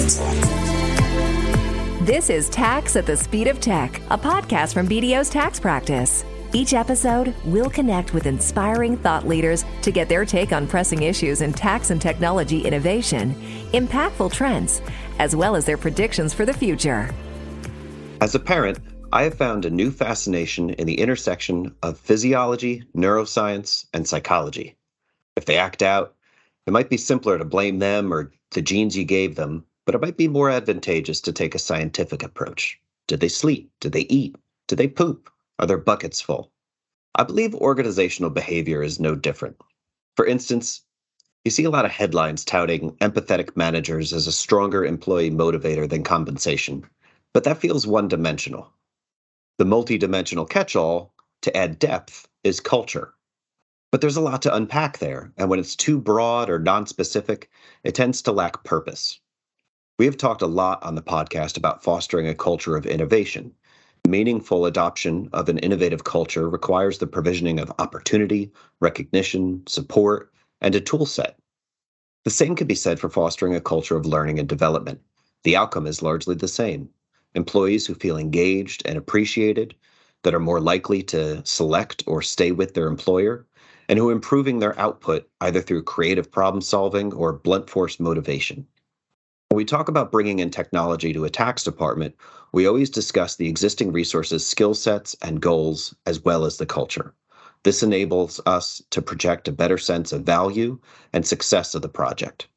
This is Tax at the Speed of Tech, a podcast from BDO's tax practice. Each episode, we'll connect with inspiring thought leaders to get their take on pressing issues in tax and technology innovation, impactful trends, as well as their predictions for the future. As a parent, I have found a new fascination in the intersection of physiology, neuroscience, and psychology. If they act out, it might be simpler to blame them or the genes you gave them, but it might be more advantageous to take a scientific approach. Did they sleep? Did they eat? Did they poop? Are their buckets full? I believe organizational behavior is no different. For instance, you see a lot of headlines touting empathetic managers as a stronger employee motivator than compensation, but that feels one-dimensional. The multi-dimensional catch-all, to add depth, is culture. But there's a lot to unpack there, and when it's too broad or non-specific, it tends to lack purpose. We have talked a lot on the podcast about fostering a culture of innovation. Meaningful adoption of an innovative culture requires the provisioning of opportunity, recognition, support, and a tool set. The same can be said for fostering a culture of learning and development. The outcome is largely the same. Employees who feel engaged and appreciated, that are more likely to select or stay with their employer, and who are improving their output either through creative problem solving or blunt force motivation. When we talk about bringing in technology to a tax department, we always discuss the existing resources, skill sets, and goals, as well as the culture. This enables us to project a better sense of value and success of the project.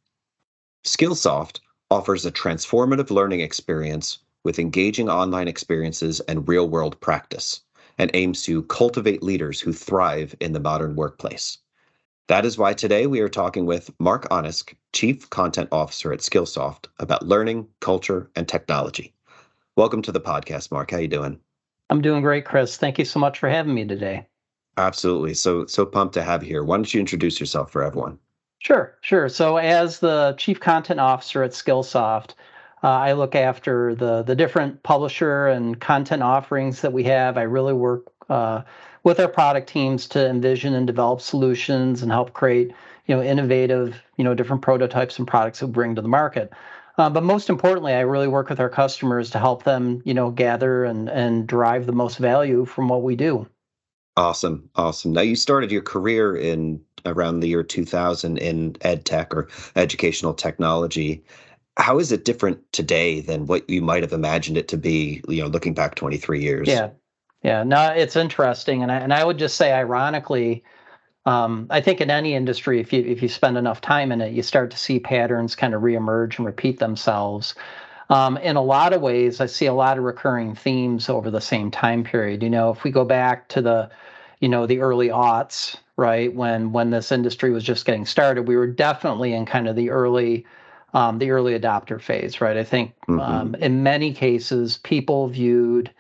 Skillsoft offers a transformative learning experience with engaging online experiences and real-world practice, and aims to cultivate leaders who thrive in the modern workplace. That is why today we are talking with Mark Onisk, Chief Content Officer at Skillsoft, about learning, culture, and technology. Welcome to the podcast, Mark. How you doing? I'm doing great, Chris. Thank you so much for having me today. Absolutely. So pumped to have you here. Why don't you introduce yourself for everyone? Sure. So as the Chief Content Officer at Skillsoft, I look after the different publisher and content offerings that we have. I really work with our product teams to envision and develop solutions and help create, innovative, different prototypes and products that we bring to the market. But most importantly, I really work with our customers to help them, gather and derive the most value from what we do. Awesome. Now, you started your career in around the year 2000 in ed tech or educational technology. How is it different today than what you might have imagined it to be, looking back 23 years? Yeah. No, it's interesting. And I would just say, ironically, I think in any industry, if you spend enough time in it, you start to see patterns kind of reemerge and repeat themselves. In a lot of ways, I see a lot of recurring themes over the same time period. If we go back to the early aughts, right, when this industry was just getting started, we were definitely in kind of the early adopter phase, right? I think in many cases, people viewed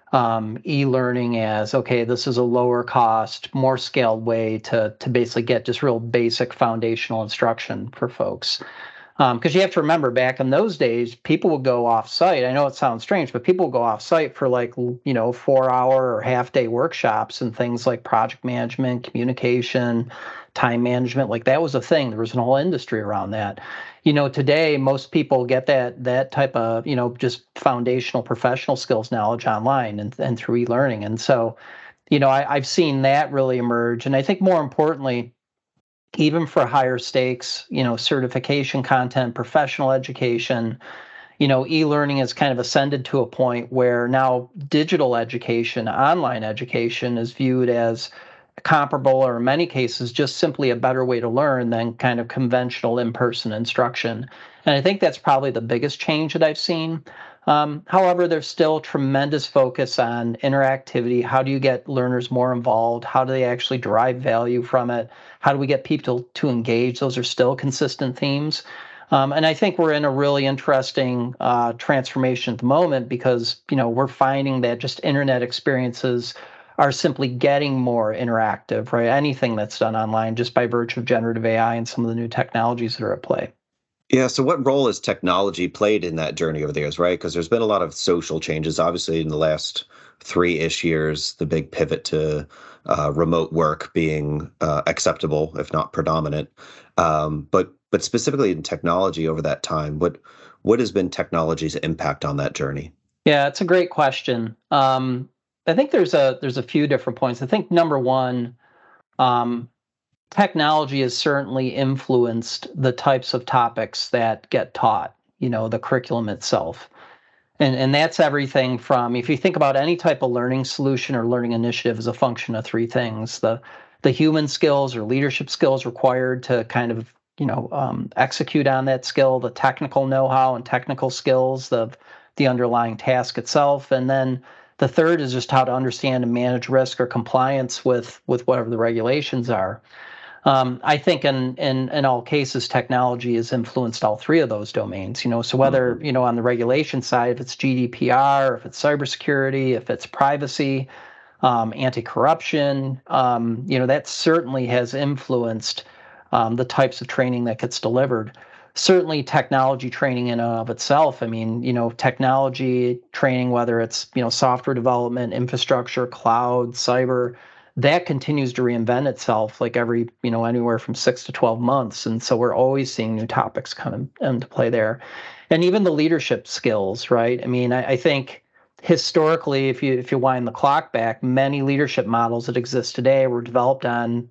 e-learning as, okay, this is a lower cost, more scaled way to basically get just real basic foundational instruction for folks. Because you have to remember, back in those days, people would go off-site. I know it sounds strange, but people would go off-site for 4-hour or half-day workshops and things like project management, communication, time management. Like, that was a thing. There was a whole industry around that. Today, most people get that type of, just foundational professional skills knowledge online and through e-learning. And so, I've seen that really emerge. And I think more importantly, even for higher stakes, certification content, professional education, e-learning has kind of ascended to a point where now digital education, online education is viewed as comparable, or in many cases, just simply a better way to learn than kind of conventional in-person instruction. And I think that's probably the biggest change that I've seen. However, there's still tremendous focus on interactivity. How do you get learners more involved? How do they actually derive value from it? How do we get people to engage? Those are still consistent themes. And I think we're in a really interesting transformation at the moment because, we're finding that just internet experiences are simply getting more interactive, right? Anything that's done online just by virtue of generative AI and some of the new technologies that are at play. Yeah. So what role has technology played in that journey over the years, right? Because there's been a lot of social changes, obviously, in the last 3-ish years, the big pivot to remote work being acceptable, if not predominant. But specifically in technology over that time, what What has been technology's impact on that journey? Yeah, it's a great question. I think there's a few different points. I think number one, um, technology has certainly influenced the types of topics that get taught, the curriculum itself. And that's everything from, if you think about any type of learning solution or learning initiative as a function of three things: the human skills or leadership skills required to kind of execute on that skill, the technical know-how and technical skills of the underlying task itself, and then the third is just how to understand and manage risk or compliance with whatever the regulations are. I think in all cases, technology has influenced all three of those domains. So whether on the regulation side, if it's GDPR, if it's cybersecurity, if it's privacy, anti-corruption, that certainly has influenced the types of training that gets delivered. Certainly, technology training in and of itself. I mean, technology training, whether it's software development, infrastructure, cloud, cyber, that continues to reinvent itself like every, anywhere from 6 to 12 months. And so we're always seeing new topics come into play there. And even the leadership skills, right? I mean, I think historically, if you wind the clock back, many leadership models that exist today were developed on,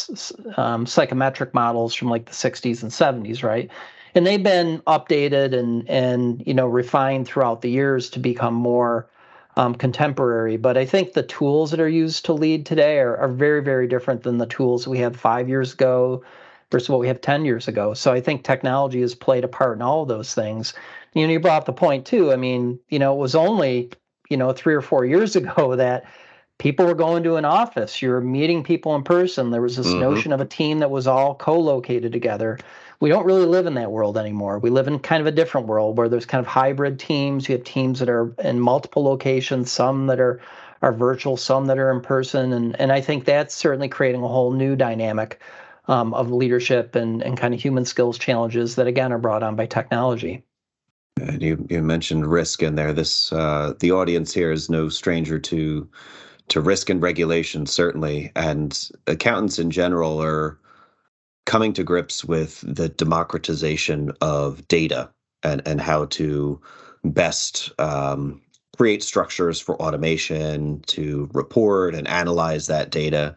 psychometric models from like the 60s and 70s, right? And they've been updated and refined throughout the years to become more contemporary. But I think the tools that are used to lead today are very, very different than the tools we had 5 years ago versus what we have 10 years ago. So I think technology has played a part in all of those things. You brought up the point too. I mean, it was only, 3 or 4 years ago that people were going to an office. You're meeting people in person. There was this notion of a team that was all co-located together. We don't really live in that world anymore. We live in kind of a different world where there's kind of hybrid teams. You have teams that are in multiple locations, some that are virtual, some that are in person. And I think that's certainly creating a whole new dynamic of leadership and kind of human skills challenges that, again, are brought on by technology. And you mentioned risk in there. This the audience here is no stranger to risk and regulation, certainly. And accountants in general are coming to grips with the democratization of data and how to best create structures for automation to report and analyze that data.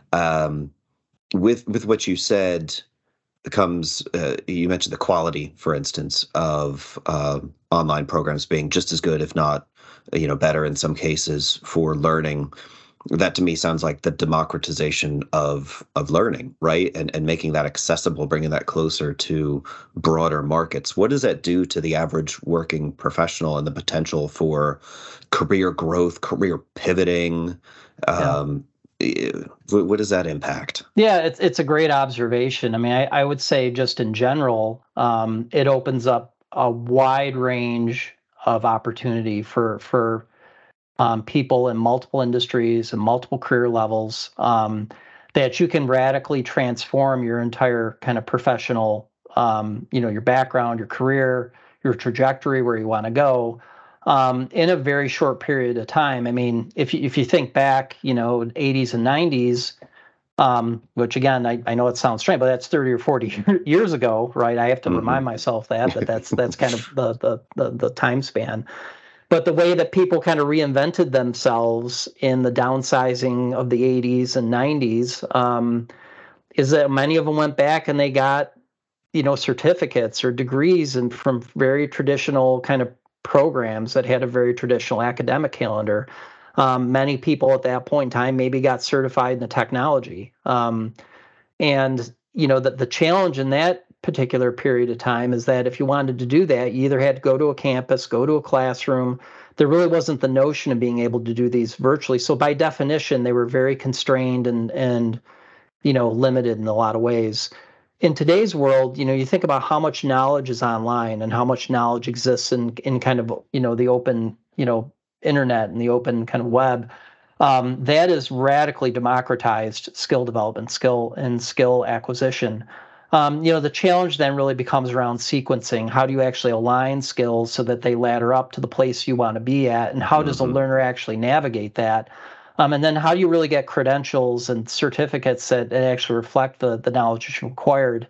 With what you said comes, you mentioned the quality, for instance, of online programs being just as good, if not, better in some cases for learning. That to me sounds like the democratization of learning, right? And making that accessible, bringing that closer to broader markets. What does that do to the average working professional and the potential for career growth, career pivoting? What does that impact? Yeah, it's a great observation. I mean, I would say just in general, it opens up a wide range of opportunity for people in multiple industries and multiple career levels, that you can radically transform your entire kind of professional, your background, your career, your trajectory, where you want to go, in a very short period of time. I mean, if you think back, 80s and 90s, which again, I know it sounds strange, but that's 30 or 40 years ago, right? I have to remind myself that's kind of the time span. But the way that people kind of reinvented themselves in the downsizing of the 80s and 90s is that many of them went back and they got, certificates or degrees and from very traditional kind of programs that had a very traditional academic calendar. Many people at that point in time maybe got certified in the technology. And, the challenge in that particular period of time is that if you wanted to do that, you either had to go to a campus, go to a classroom. There really wasn't the notion of being able to do these virtually. So by definition, they were very constrained and limited in a lot of ways. In today's world, you think about how much knowledge is online and how much knowledge exists in kind of, the open, internet and the open kind of web. That is radically democratized skill development, skill acquisition. The challenge then really becomes around sequencing. How do you actually align skills so that they ladder up to the place you want to be at? And how does a learner actually navigate that? And then how do you really get credentials and certificates that actually reflect the knowledge that's required?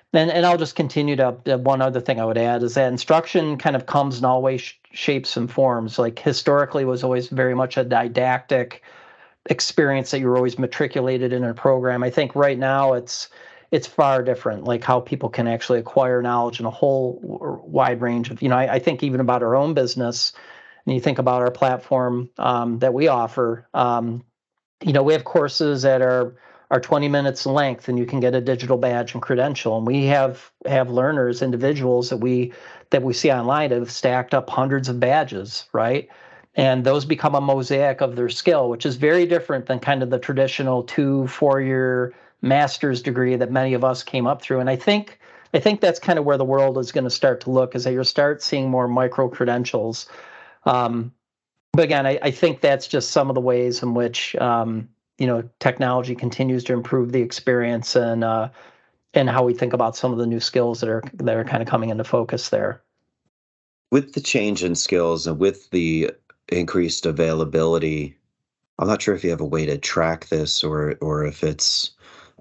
And I'll just continue to one other thing I would add is that instruction kind of comes in all ways, shapes, and forms. Like historically was always very much a didactic experience that you were always matriculated in a program. I think right now it's far different, like how people can actually acquire knowledge in a whole wide range of, I think even about our own business, and you think about our platform that we offer, we have courses that are 20 minutes in length, and you can get a digital badge and credential. And we have learners, individuals that we see online have stacked up hundreds of badges, right? And those become a mosaic of their skill, which is very different than kind of the traditional 2-4-year master's degree that many of us came up through. And I think that's kind of where the world is going to start to look, is that you'll start seeing more micro credentials. But again, I think that's just some of the ways in which technology continues to improve the experience and how we think about some of the new skills that are kind of coming into focus there. With the change in skills and with the increased availability, I'm not sure if you have a way to track this or if it's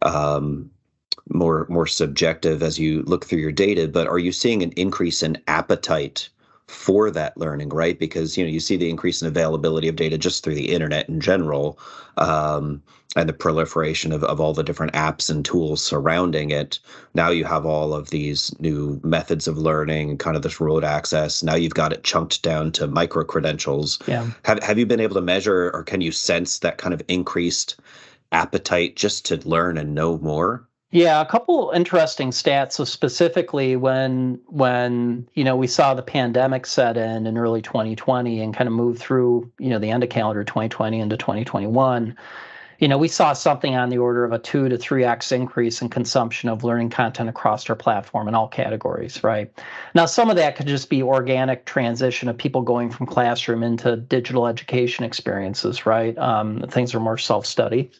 more subjective as you look through your data, but are you seeing an increase in appetite for that learning, right? Because you see the increase in availability of data just through the internet in general, and the proliferation of all the different apps and tools surrounding it. Now you have all of these new methods of learning, kind of this remote access. Now you've got it chunked down to micro credentials. Yeah. Have you been able to measure, or can you sense that kind of increased appetite just to learn and know more? Yeah, a couple interesting stats. So specifically when we saw the pandemic set in early 2020 and kind of move through, the end of calendar 2020 into 2021, we saw something on the order of a 2 to 3x increase in consumption of learning content across our platform in all categories, right? Now, some of that could just be organic transition of people going from classroom into digital education experiences, right? Things are more self-study.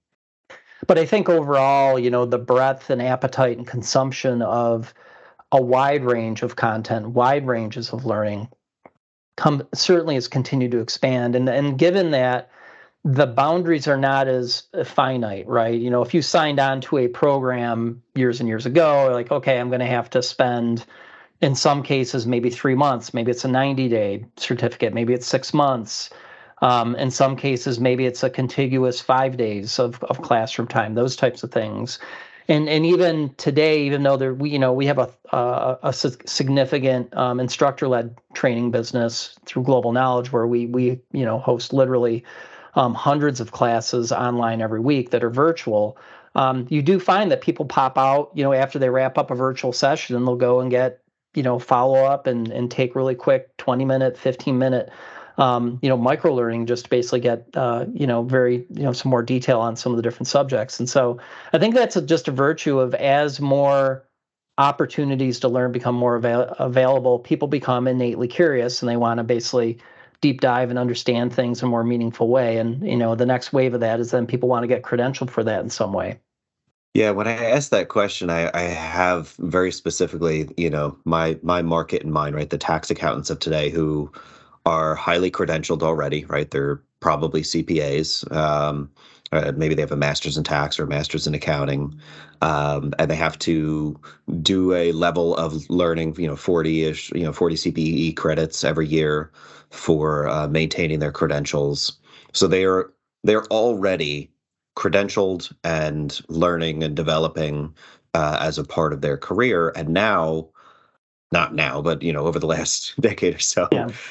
But I think overall, the breadth and appetite and consumption of a wide range of content, wide ranges of learning, certainly has continued to expand. And given that the boundaries are not as finite, right? If you signed on to a program years and years ago, like, okay, I'm going to have to spend, in some cases, maybe 3 months, maybe it's a 90-day certificate, maybe it's 6 months. In some cases, maybe it's a contiguous 5 days of classroom time, those types of things. And even today, even though we have a significant instructor-led training business through Global Knowledge, where we host literally hundreds of classes online every week that are virtual. You do find that people pop out, after they wrap up a virtual session, and they'll go and get follow up and take really quick 20-minute, 15-minute. Micro learning, just to basically get, very, some more detail on some of the different subjects. And so I think that's just a virtue of, as more opportunities to learn become more available, people become innately curious, and they want to basically deep dive and understand things in a more meaningful way. And, the next wave of that is then people want to get credentialed for that in some way. Yeah, when I ask that question, I have very specifically, my market in mind, right? The tax accountants of today who are highly credentialed already, right? They're probably CPAs. Maybe they have a master's in tax or a master's in accounting, and they have to do a level of learning, 40-ish, 40 CPE credits every year for maintaining their credentials. So they're already credentialed and learning and developing as a part of their career, and now. Not now, but over the last decade or so,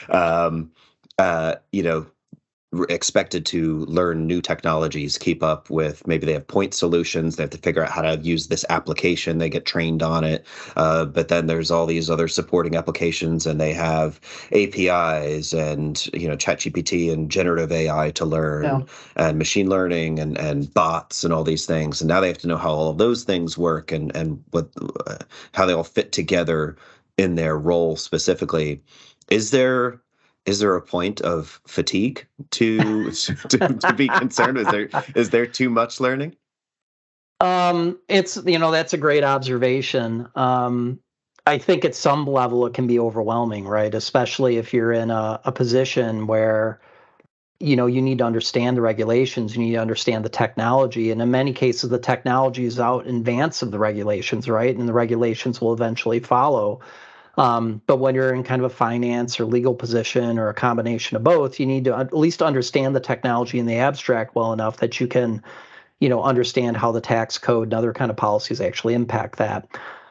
expected to learn new technologies, keep up with, maybe they have point solutions, they have to figure out how to use this application, they get trained on it, but then there's all these other supporting applications, and they have APIs and ChatGPT and generative AI to learn, and machine learning and bots and all these things, and now they have to know how all of those things work and what how they all fit together in their role specifically. Is there a point of fatigue to be concerned? Is there too much learning? It's that's a great observation. I think at some level it can be overwhelming, right? Especially if you're in a position where you need to understand the regulations, you need to understand the technology. And in many cases, the technology is out in advance of the regulations, right? And the regulations will eventually follow. But when you're in kind of a finance or legal position or a combination of both, you need to at least understand the technology in the abstract well enough that you can, understand how the tax code and other kind of policies actually impact that.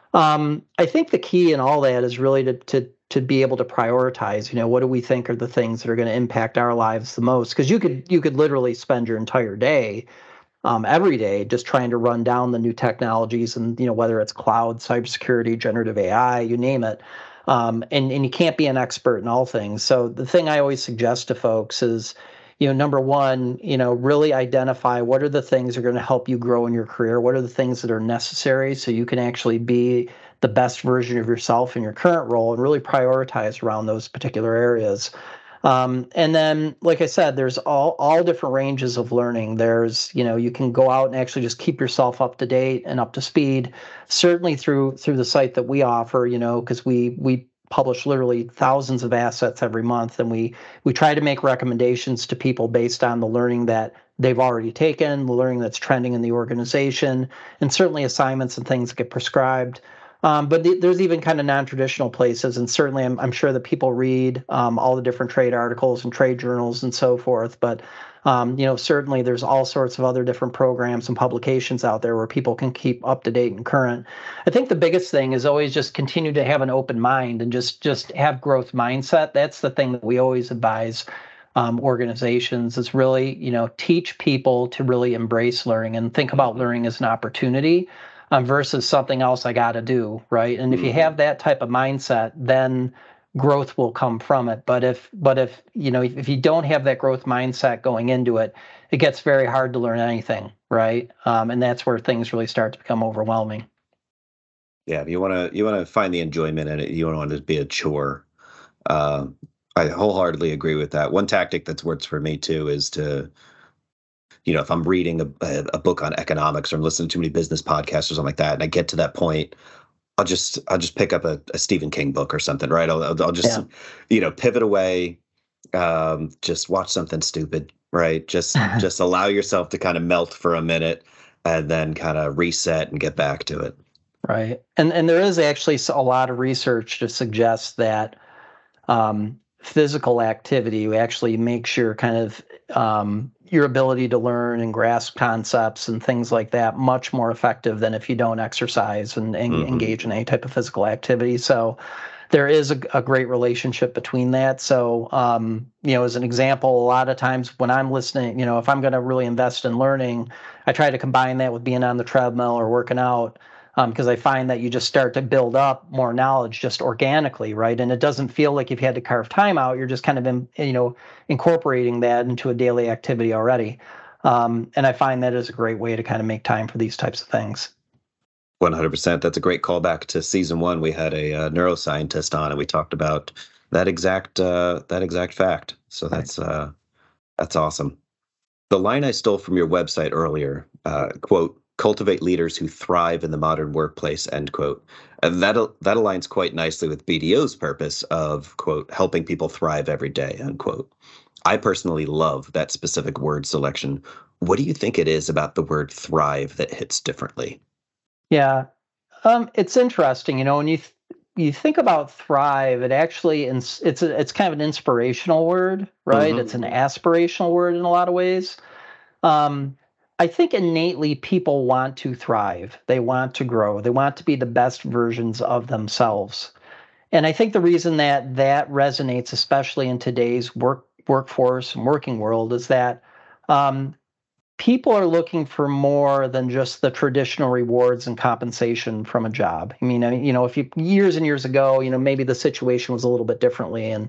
I think the key in all that is really to be able to prioritize. What do we think are the things that are going to impact our lives the most? Because you could literally spend your entire day, every day, just trying to run down the new technologies, and whether it's cloud, cybersecurity, generative AI, you name it. And you can't be an expert in all things. So the thing I always suggest to folks is, number one, really identify what are the things that are going to help you grow in your career. What are the things that are necessary so you can actually be the best version of yourself in your current role, and really prioritize around those particular areas. And then, like I said, there's all different ranges of learning. There's, you can go out and actually just keep yourself up to date and up to speed, certainly through the site that we offer, because we publish literally thousands of assets every month, and we try to make recommendations to people based on the learning that they've already taken, the learning that's trending in the organization, and certainly assignments and things that get prescribed. But there's even kind of non-traditional places, and certainly I'm sure that people read all the different trade articles and trade journals and so forth. But certainly there's all sorts of other different programs and publications out there where people can keep up to date and current. I think the biggest thing is always just continue to have an open mind and just have growth mindset. That's the thing that we always advise organizations, is really teach people to really embrace learning and think about learning as an opportunity. Versus something else I got to do, right? And if you have that type of mindset, then growth will come from it. But if you don't have that growth mindset going into it, it gets very hard to learn anything, right? And that's where things really start to become overwhelming. Yeah, you want to find the enjoyment in it. You don't want it to be a chore. I wholeheartedly agree with that. One tactic that's worked for me too is to, if I'm reading a book on economics, or I'm listening to too many business podcasts or something like that, and I get to that point, I'll just pick up a Stephen King book or something, right? I'll just, pivot away, just watch something stupid, right? Just allow yourself to kind of melt for a minute, and then kind of reset and get back to it. Right. And there is actually a lot of research to suggest that physical activity actually makes your kind of your ability to learn and grasp concepts and things like that much more effective than if you don't exercise and engage in any type of physical activity. So there is a great relationship between that. So, as an example, a lot of times when I'm listening, if I'm going to really invest in learning, I try to combine that with being on the treadmill or working out. Because I find that you just start to build up more knowledge just organically, right? And it doesn't feel like you've had to carve time out. You're just kind of, incorporating that into a daily activity already. And I find that is a great way to kind of make time for these types of things. 100%. That's a great callback to season 1. We had a neuroscientist on, and we talked about that exact fact. So that's awesome. The line I stole from your website earlier, quote, "Cultivate leaders who thrive in the modern workplace," end quote. And that aligns quite nicely with BDO's purpose of, quote, "helping people thrive every day," unquote. I personally love that specific word selection. What do you think it is about the word thrive that hits differently? Yeah, it's interesting. When you think about thrive, it actually it's kind of an inspirational word, right? It's an aspirational word in a lot of ways. I think innately people want to thrive. They want to grow. They want to be the best versions of themselves. And I think the reason that resonates, especially in today's workforce and working world, is that people are looking for more than just the traditional rewards and compensation from a job. I mean, if years and years ago, maybe the situation was a little bit differently, and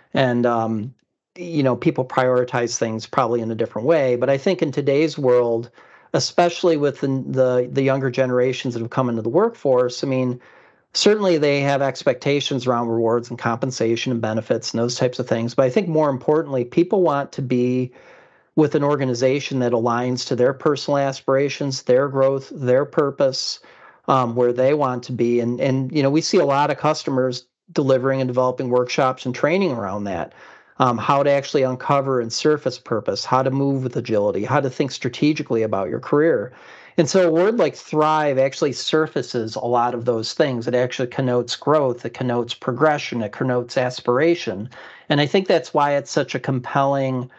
people prioritize things probably in a different way. But I think in today's world, especially with the younger generations that have come into the workforce, I mean, certainly they have expectations around rewards and compensation and benefits and those types of things. But I think more importantly, people want to be with an organization that aligns to their personal aspirations, their growth, their purpose, where they want to be. And we see a lot of customers delivering and developing workshops and training around that. how to actually uncover and surface purpose, how to move with agility, how to think strategically about your career. And so a word like thrive actually surfaces a lot of those things. It actually connotes growth, it connotes progression, it connotes aspiration. And I think that's why it's such a compelling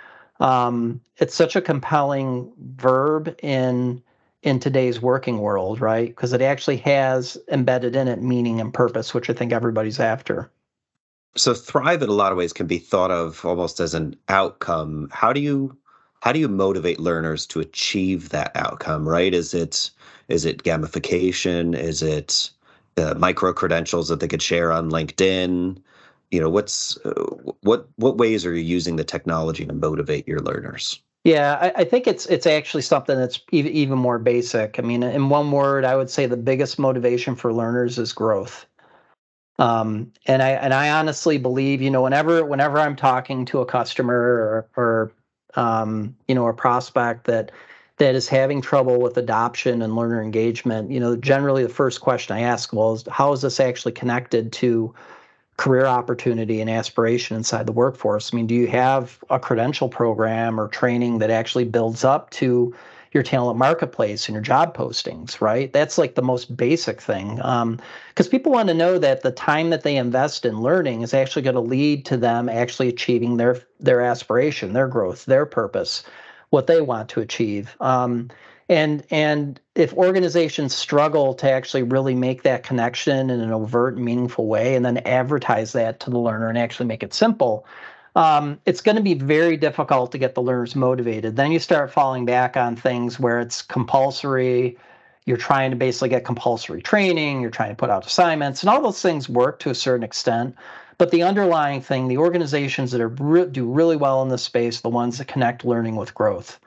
verb in today's working world, right? Because it actually has embedded in it meaning and purpose, which I think everybody's after. So thrive in a lot of ways can be thought of almost as an outcome. How do you motivate learners to achieve that outcome, right? Is it gamification? Is it micro credentials that they could share on LinkedIn? What ways are you using the technology to motivate your learners? Yeah, I think it's actually something that's even more basic. I mean, in one word, I would say the biggest motivation for learners is growth. And I honestly believe, whenever I'm talking to a customer or a prospect that is having trouble with adoption and learner engagement, generally the first question I ask, well, is how is this actually connected to career opportunity and aspiration inside the workforce? I mean, do you have a credential program or training that actually builds up to your talent marketplace and your job postings, right? That's like the most basic thing. Because people want to know that the time that they invest in learning is actually going to lead to them actually achieving their aspiration, their growth, their purpose, what they want to achieve. And if organizations struggle to actually really make that connection in an overt and meaningful way and then advertise that to the learner and actually make it simple, it's going to be very difficult to get the learners motivated. Then you start falling back on things where it's compulsory. You're trying to basically get compulsory training. You're trying to put out assignments, and all those things work to a certain extent. But the underlying thing, the organizations that do really well in this space, the ones that connect learning with growth.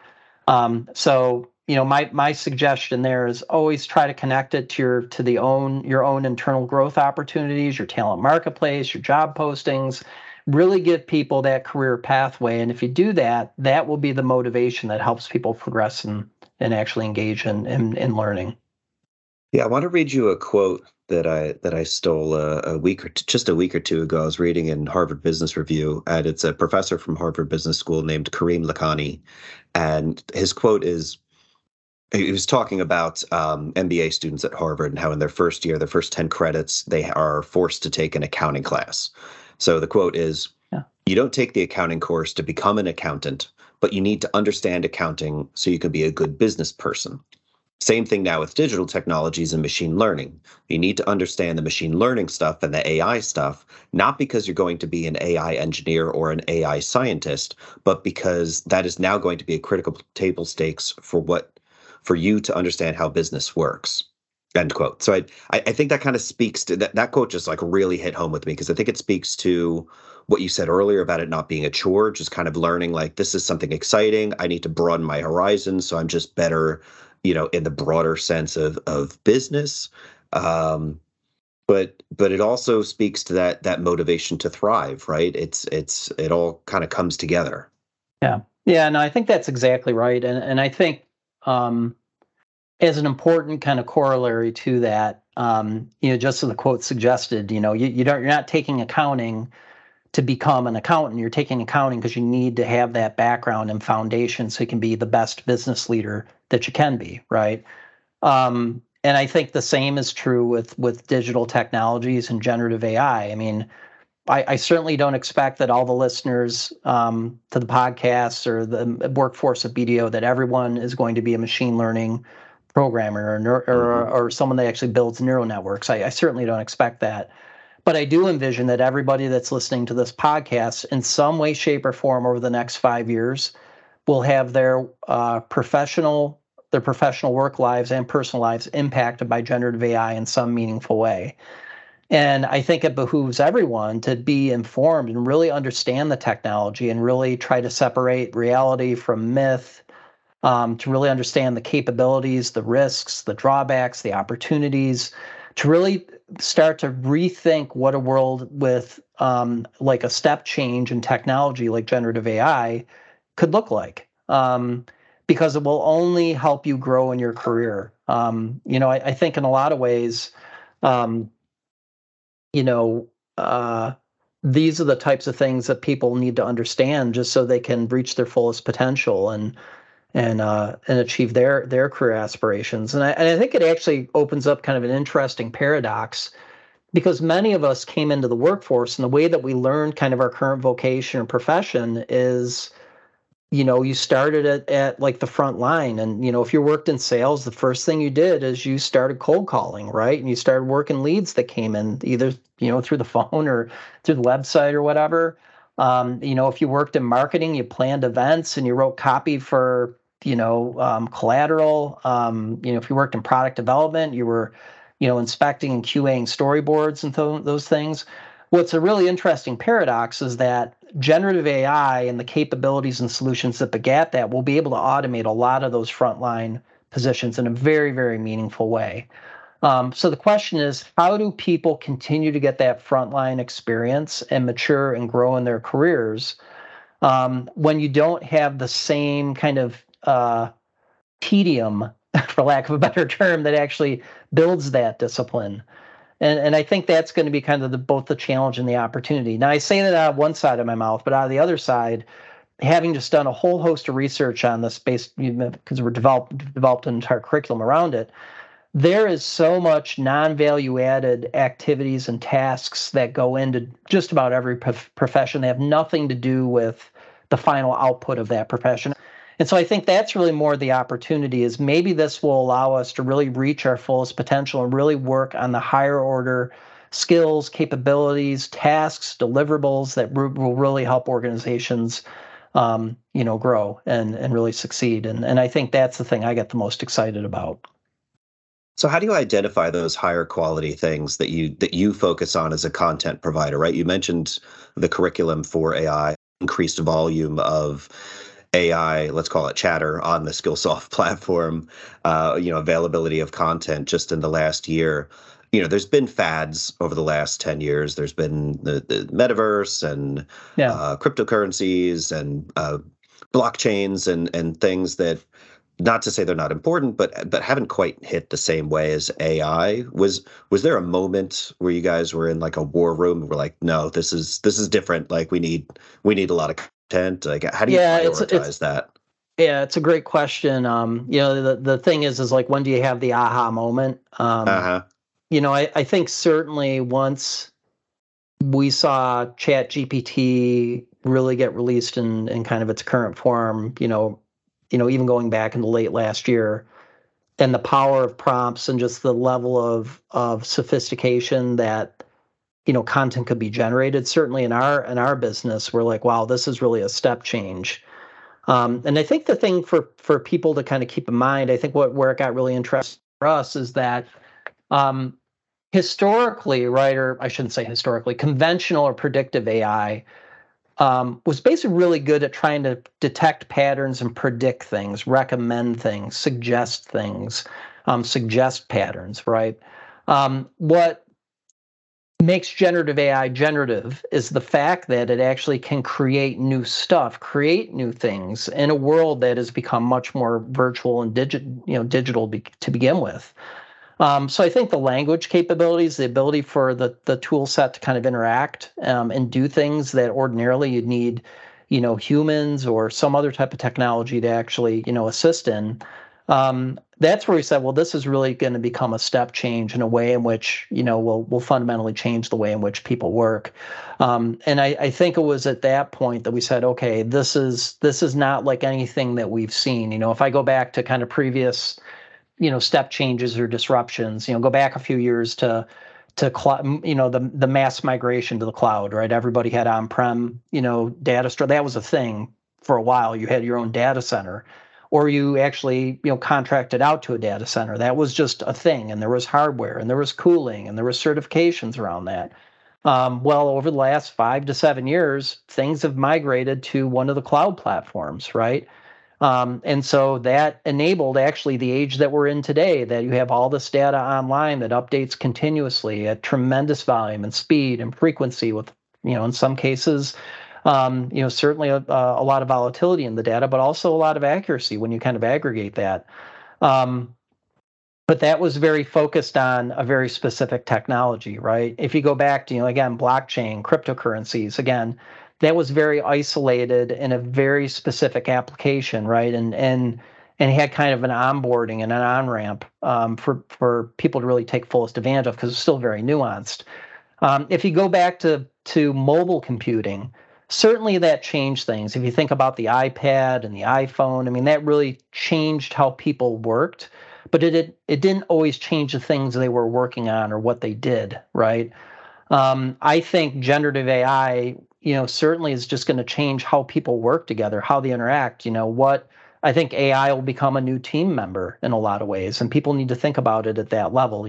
So my suggestion there is always try to connect it to your own internal growth opportunities, your talent marketplace, your job postings. Really give people that career pathway, and if you do that, that will be the motivation that helps people progress and actually engage in learning. Yeah, I want to read you a quote that I stole just a week or two ago. I was reading in Harvard Business Review, and it's a professor from Harvard Business School named Kareem Lakhani, and his quote is, he was talking about MBA students at Harvard and how in their first year, their first 10 credits, they are forced to take an accounting class. So the quote is, Yeah. You don't take the accounting course to become an accountant, but you need to understand accounting so you can be a good business person. Same thing now with digital technologies and machine learning. You need to understand the machine learning stuff and the AI stuff, not because you're going to be an AI engineer or an AI scientist, but because that is now going to be a critical table stakes for you to understand how business works. End quote. So I think that kind of speaks to that quote just like really hit home with me, because I think it speaks to what you said earlier about it not being a chore, just kind of learning like this is something exciting. I need to broaden my horizons, so I'm just better, in the broader sense of business. But it also speaks to that motivation to thrive, right? It all kind of comes together. Yeah. Yeah, no, I think that's exactly right. And I think as an important kind of corollary to that, just as the quote suggested, you're not taking accounting to become an accountant. You're taking accounting because you need to have that background and foundation so you can be the best business leader that you can be, right? And I think the same is true with digital technologies and generative AI. I mean, I certainly don't expect that all the listeners to the podcast or the workforce of BDO, that everyone is going to be a machine learning programmer or someone that actually builds neural networks. I certainly don't expect that. But I do envision that everybody that's listening to this podcast in some way, shape, or form over the next 5 years will have their professional work lives and personal lives impacted by generative AI in some meaningful way. And I think it behooves everyone to be informed and really understand the technology and really try to separate reality from myth, to really understand the capabilities, the risks, the drawbacks, the opportunities, to really start to rethink what a world with like a step change in technology like generative AI could look like. Because it will only help you grow in your career. I think in a lot of ways, these are the types of things that people need to understand just so they can reach their fullest potential and achieve their career aspirations. And I think it actually opens up kind of an interesting paradox, because many of us came into the workforce, and the way that we learned kind of our current vocation or profession is, you started at like the front line. And, if you worked in sales, the first thing you did is you started cold calling, right? And you started working leads that came in either, through the phone or through the website or whatever. If you worked in marketing, you planned events and you wrote copy for, collateral. If you worked in product development, you were, inspecting and QAing storyboards and those things. What's a really interesting paradox is that generative AI and the capabilities and solutions that begat that will be able to automate a lot of those frontline positions in a very, very meaningful way. So the question is, how do people continue to get that frontline experience and mature and grow in their careers when you don't have the same kind of tedium, for lack of a better term, that actually builds that discipline? And I think that's going to be kind of both the challenge and the opportunity. Now, I say that out of one side of my mouth, but out of the other side, having just done a whole host of research on this space, because we're developed an entire curriculum around it, there is so much non-value added activities and tasks that go into just about every profession. They have nothing to do with the final output of that profession. And so I think that's really more the opportunity, is maybe this will allow us to really reach our fullest potential and really work on the higher order skills, capabilities, tasks, deliverables that will really help organizations, grow and really succeed. And I think that's the thing I get the most excited about. So how do you identify those higher quality things that you focus on as a content provider, right? You mentioned the curriculum for AI, increased volume of AI, let's call it chatter, on the Skillsoft platform, availability of content just in the last year. There's been fads over the last 10 years. There's been the metaverse and cryptocurrencies and blockchains and things that, not to say they're not important, but haven't quite hit the same way as AI. Was there a moment where you guys were in like a war room and were like, no, this is different. Like we need a lot of content. Like, how do you prioritize that? Yeah, it's a great question. The thing is like, when do you have the aha moment? I think certainly once we saw ChatGPT really get released in kind of its current form, even going back in the late last year, and the power of prompts and just the level of sophistication that, content could be generated. Certainly in our business, we're like, wow, this is really a step change. And I think the thing for people to kind of keep in mind, I think where it got really interesting for us is that historically, right, or I shouldn't say historically, conventional or predictive AI was basically really good at trying to detect patterns and predict things, recommend things, suggest things, suggest patterns, right? What makes generative AI generative is the fact that it actually can create new stuff, create new things in a world that has become much more virtual and digital to begin with. So I think the language capabilities, the ability for the tool set to kind of interact and do things that ordinarily you'd need, humans or some other type of technology to actually, assist in. That's where we said, well, this is really going to become a step change in a way in which, will fundamentally change the way in which people work. And I think it was at that point that we said, okay, this is not like anything that we've seen. If I go back to kind of previous, step changes or disruptions, go back a few years to the mass migration to the cloud, right? Everybody had on-prem, data store. That was a thing for a while. You had your own data center, or you actually, contracted out to a data center. That was just a thing. And there was hardware and there was cooling and there was certifications around that. Well, over the last 5 to 7 years, things have migrated to one of the cloud platforms, right? And so that enabled actually the age that we're in today, that you have all this data online that updates continuously at tremendous volume and speed and frequency with, in some cases, certainly a lot of volatility in the data, but also a lot of accuracy when you kind of aggregate that. But that was very focused on a very specific technology, right? If you go back to, again, blockchain, cryptocurrencies, again, that was very isolated in a very specific application, right? And had kind of an onboarding and an on-ramp for people to really take fullest advantage of, because it's still very nuanced. If you go back to mobile computing, certainly that changed things. If you think about the iPad and the iPhone, I mean, that really changed how people worked, but it didn't always change the things they were working on or what they did, right? I think generative AI, certainly is just going to change how people work together, how they interact. I think AI will become a new team member in a lot of ways, and people need to think about it at that level,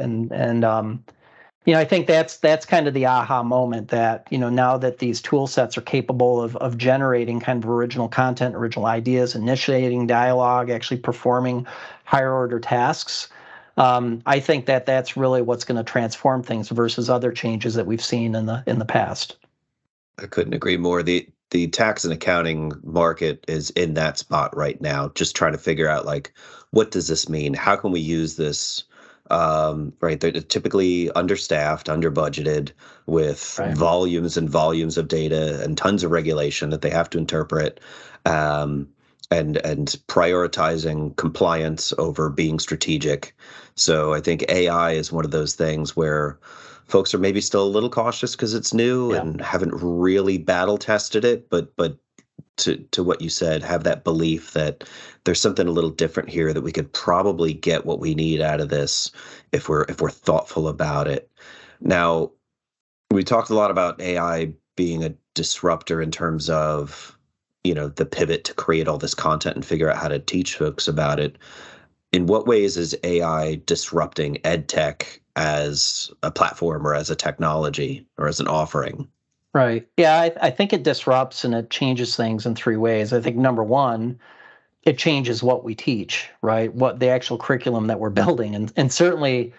I think that's kind of the aha moment that, now that these tool sets are capable of generating kind of original content, original ideas, initiating dialogue, actually performing higher order tasks. I think that's really what's going to transform things versus other changes that we've seen in the past. I couldn't agree more. The tax and accounting market is in that spot right now, just trying to figure out, like, what does this mean? How can we use this? Right, they're typically understaffed, under-budgeted, with volumes and volumes of data and tons of regulation that they have to interpret, and prioritizing compliance over being strategic. So I think AI is one of those things where folks are maybe still a little cautious because it's new and haven't really battle tested it, but to what you said, have that belief that there's something a little different here, that we could probably get what we need out of this if we're thoughtful about it. Now, we talked a lot about AI being a disruptor in terms of, the pivot to create all this content and figure out how to teach folks about it. In what ways is AI disrupting EdTech as a platform or as a technology or as an offering? Right. Yeah, I think it disrupts and it changes things in three ways. I think number one, it changes what we teach, right? What the actual curriculum that we're building, and certainly,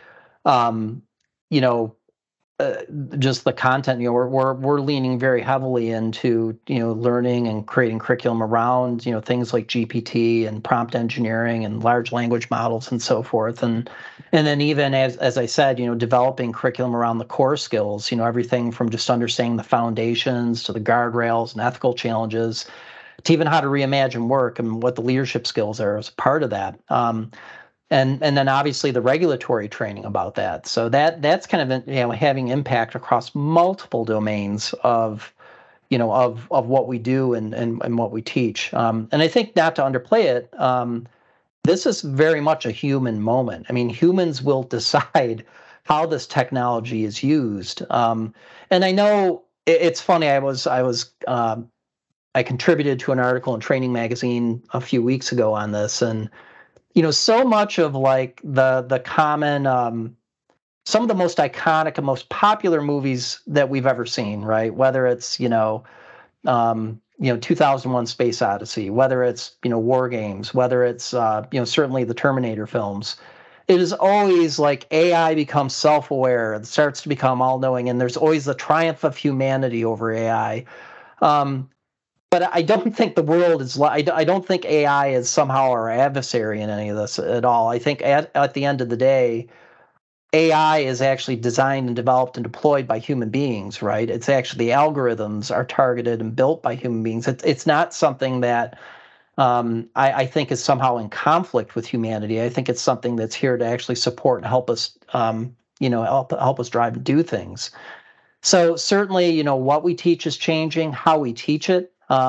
just the content. We're leaning very heavily into learning and creating curriculum around things like GPT and prompt engineering and large language models and so forth, and then even as I said, developing curriculum around the core skills. Everything from just understanding the foundations to the guardrails and ethical challenges, to even how to reimagine work and what the leadership skills are as part of that. And then obviously the regulatory training about that. So that's kind of having impact across multiple domains of what we do and what we teach. And I think, not to underplay it, this is very much a human moment. I mean, humans will decide how this technology is used. And I know it's funny. I contributed to an article in Training Magazine a few weeks ago on this, and so much of like the common, some of the most iconic and most popular movies that we've ever seen, right? Whether it's 2001: Space Odyssey, whether it's War Games, whether it's certainly the Terminator films. It is always like AI becomes self-aware and starts to become all-knowing, and there's always the triumph of humanity over AI. But I don't think the world is. I don't think AI is somehow our adversary in any of this at all. I think at the end of the day, AI is actually designed and developed and deployed by human beings, right? It's actually, the algorithms are targeted and built by human beings. It's not something that I think is somehow in conflict with humanity. I think it's something that's here to actually support and help us, help us drive and do things. So certainly, what we teach is changing, how we teach it.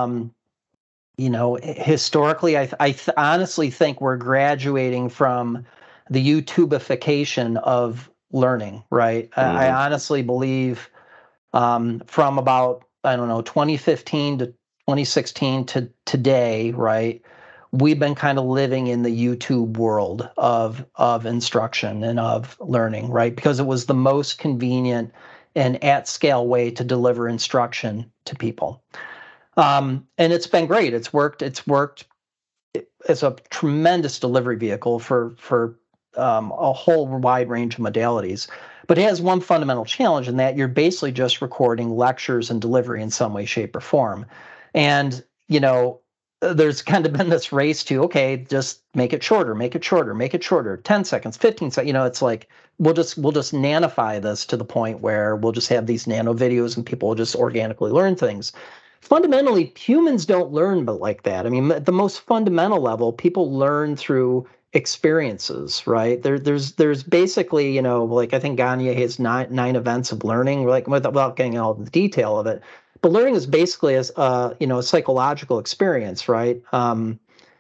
Historically, I honestly think we're graduating from the YouTubification of learning, right? Mm-hmm. I honestly believe from about, 2015 to 2016 to today, right? We've been kind of living in the YouTube world of instruction and of learning, right? Because it was the most convenient and at-scale way to deliver instruction to people. And it's been great. It's worked as a tremendous delivery vehicle for a whole wide range of modalities. But it has one fundamental challenge in that you're basically just recording lectures and delivery in some way, shape, or form. And, there's kind of been this race to, okay, just make it shorter, make it shorter, make it shorter, 10 seconds, 15 seconds. It's like, we'll just nanify this to the point where we'll just have these nano videos and people will just organically learn things. Fundamentally, humans don't learn but like that. I mean, at the most fundamental level, people learn through experiences, right? There's basically, like I think Gagne has nine events of learning, like without getting all the detail of it. But learning is basically a psychological experience, right? And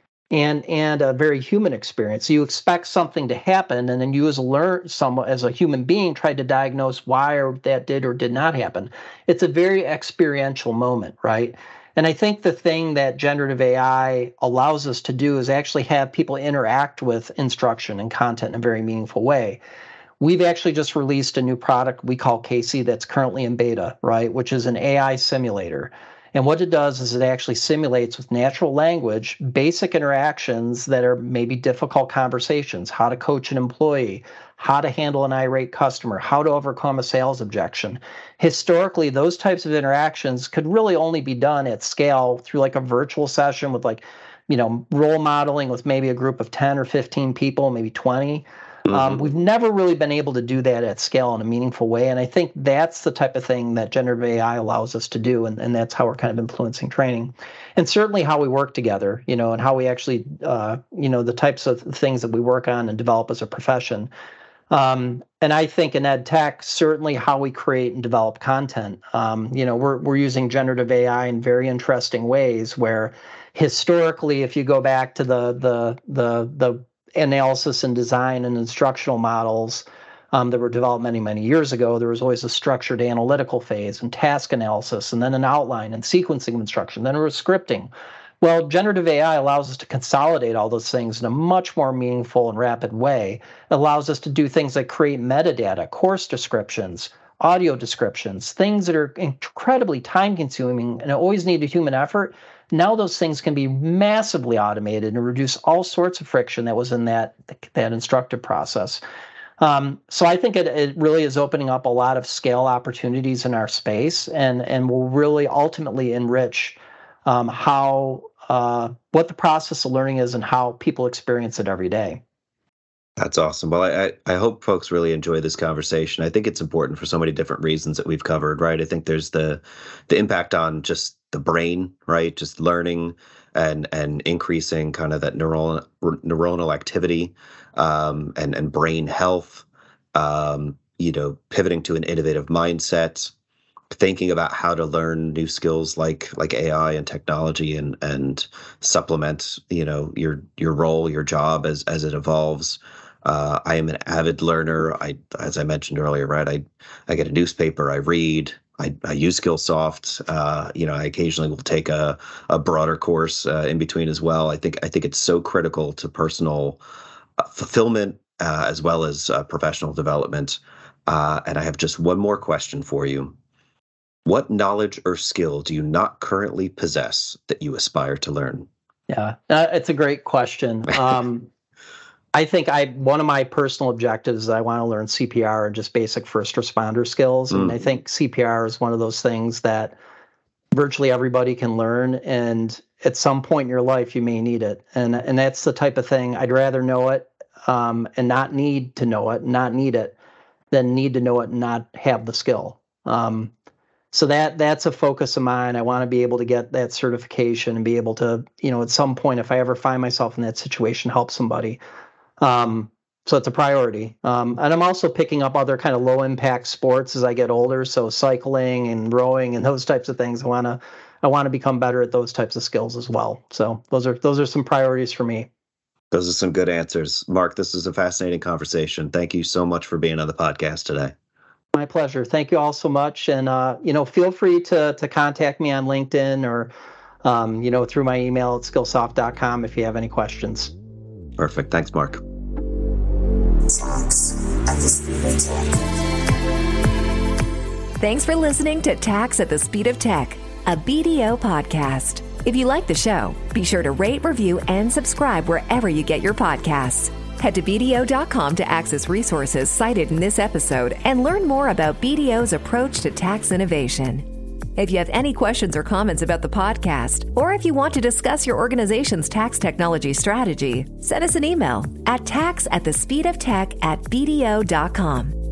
a very human experience. So you expect something to happen, and then you as a human being try to diagnose why or that did or did not happen. It's a very experiential moment, right? And I think the thing that generative AI allows us to do is actually have people interact with instruction and content in a very meaningful way. We've actually just released a new product we call Casey that's currently in beta, right, which is an AI simulator. And what it does is it actually simulates with natural language basic interactions that are maybe difficult conversations, how to coach an employee, how to handle an irate customer, how to overcome a sales objection. Historically, those types of interactions could really only be done at scale through like a virtual session with role modeling with maybe a group of 10 or 15 people, maybe 20. We've never really been able to do that at scale in a meaningful way. And I think that's the type of thing that generative AI allows us to do. And that's how we're kind of influencing training. And certainly how we work together, and how we actually, the types of things that we work on and develop as a profession. And I think in ed tech, certainly how we create and develop content. We're using generative AI in very interesting ways where historically, if you go back to the analysis and design and instructional models that were developed many, many years ago, there was always a structured analytical phase and task analysis, and then an outline and sequencing of instruction, then there was scripting. Well, generative AI allows us to consolidate all those things in a much more meaningful and rapid way. It allows us to do things like create metadata, course descriptions, audio descriptions, things that are incredibly time-consuming and always need a human effort. Now those things can be massively automated and reduce all sorts of friction that was in that instructive process. So I think it really is opening up a lot of scale opportunities in our space and will really ultimately enrich what the process of learning is and how people experience it every day. That's awesome. Well, I hope folks really enjoy this conversation. I think it's important for so many different reasons that we've covered, right? I think there's the impact on just the brain, right? Just learning and increasing kind of that neuronal activity and brain health, pivoting to an innovative mindset, thinking about how to learn new skills like AI and technology and supplement, your role, your job as it evolves. I am an avid learner. As I mentioned earlier, right? I get a newspaper, I read, I use Skillsoft. I occasionally will take a broader course in between as well. I think it's so critical to personal fulfillment as well as professional development. And I have just one more question for you. What knowledge or skill do you not currently possess that you aspire to learn? Yeah, it's a great question. I think one of my personal objectives is I want to learn CPR and just basic first responder skills. And I think CPR is one of those things that virtually everybody can learn. And at some point in your life, you may need it. And that's the type of thing I'd rather know it and not need to know it, not need it, than need to know it and not have the skill. So that's a focus of mine. I want to be able to get that certification and be able to, at some point, if I ever find myself in that situation, help somebody. So it's a priority. And I'm also picking up other kind of low impact sports as I get older. So cycling and rowing and those types of things. I want to become better at those types of skills as well. So those are some priorities for me. Those are some good answers. Mark, this is a fascinating conversation. Thank you so much for being on the podcast today. My pleasure. Thank you all so much. And, feel free to contact me on LinkedIn or, through my email at skillsoft.com if you have any questions. Perfect. Thanks, Mark. Thanks for listening to Tax at the Speed of Tech, a BDO podcast. If you like the show, be sure to rate, review, and subscribe wherever you get your podcasts. Head to BDO.com to access resources cited in this episode and learn more about BDO's approach to tax innovation. If you have any questions or comments about the podcast, or if you want to discuss your organization's tax technology strategy, send us an email at tax@thespeedoftech@bdo.com.